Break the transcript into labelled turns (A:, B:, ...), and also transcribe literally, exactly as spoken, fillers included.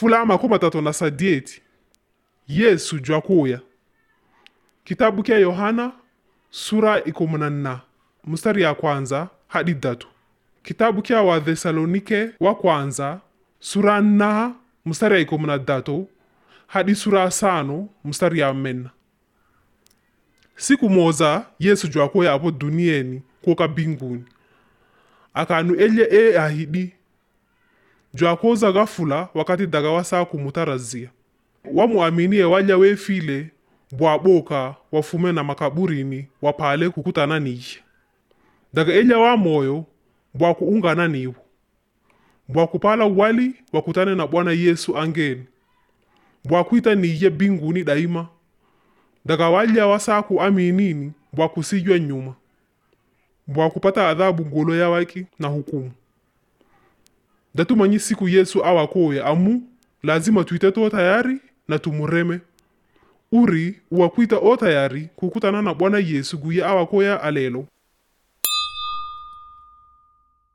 A: Fulama kuma tatu na sadieti. Yesu jwakuya. Kitabu kia Yohana sura ikumunana mstari ya kwanza hadi datu. Kitabu kia wa Thesalonike wa kwanza sura na mstari ya ikumunadatu hadi sura sano mstari ya mena. Siku moza Yesu jwakuya hapo duniani kuka binguni. Akanu elye e ahidi. Jwakoza gafula wakati dagawa saa kumutarazia. Wamuaminie walya wefile bwaboka wafume na makaburini wapale kukutana niye. Daga elya wa moyo bwakuungana niwo. Bwakupala wali wakutane na Bwana Yesu angeni. Bwakuita niye binguni daima. Daga walya wasaa kuaminini bwakusijwa nyuma. Bwakupata adhabu ngolo ya waki na hukumu. Datumanyi siku Yesu awakoye amu lazima tuite to tayari na tumureme. Uri uwakuita o tayari kukutana na Bwana Yesu guye awakoya alelo.